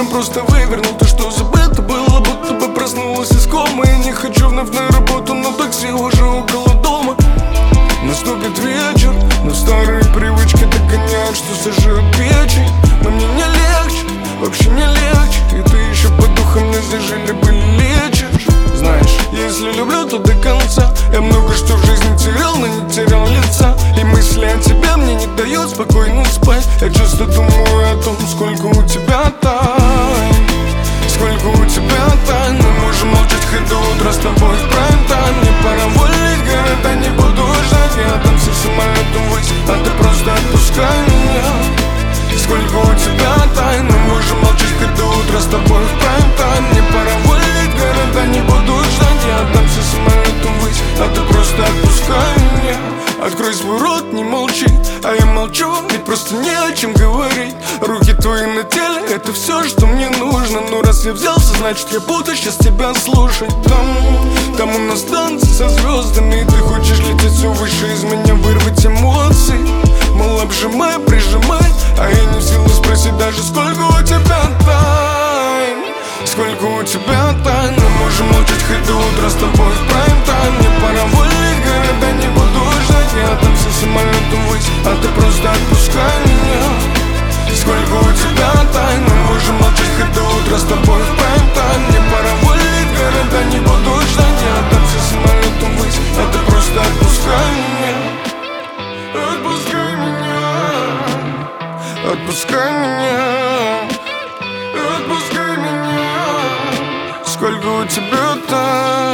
утром просто вывернул то, что забыто было, будто бы проснулась из комы. И не хочу вновь на работу, но такси уже около дома. Наступит вечер, но старые привычки догоняют, что сожжет печень. Но мне не легче, вообще не легче. И ты еще по духам не здесь либо лечишь. Знаешь, если люблю, то до конца. Я много что в жизни терял, но не терял лица. И мысли о тебе мне не дают спокойно спать. Я часто думаю о том, сколько у тебя тайн. Сколько у тебя тайн. Мы можем молчать хоть до утра с тобой в прайм-тайм. Мне пора валить города, не буду ждать. Я там со самолетом ввысь, а ты просто отпускай меня. Сколько у тебя тайн. Мы можем молчать хоть до утра с тобой в прайм-тайм. Мне пора валить города, не буду ждать. Я там со самолетом ввысь, а ты просто отпускай меня. Открой свой рот, не молчи, а я молчу, ведь просто не о чем говорить. Руки твои на теле, это все, что мне нужно. Но раз я взялся, значит я буду сейчас тебя слушать. Там у нас танцы со звездами, и ты хочешь лететь все выше из меня, вырвать эмоции. Мол, обжимай, прижимай, а я не в силах спросить даже, сколько у тебя тайн. Сколько у тебя тайн. Мы можем молчать хоть до утра с тобой в прайм-тайм. Мне пора валить города, не буду ждать. Я там со самолетом ввысь, а ты просто отпускай меня. Сколько у тебя тайн. Мы можем молчать хоть до утра с тобой в прайм-тайм. Мне пора валить города, не буду ждать. Я там со самолетом ввысь, а ты просто отпускай меня. Отпускай меня. Отпускай меня. Отпускай меня. Сколько у тебя там?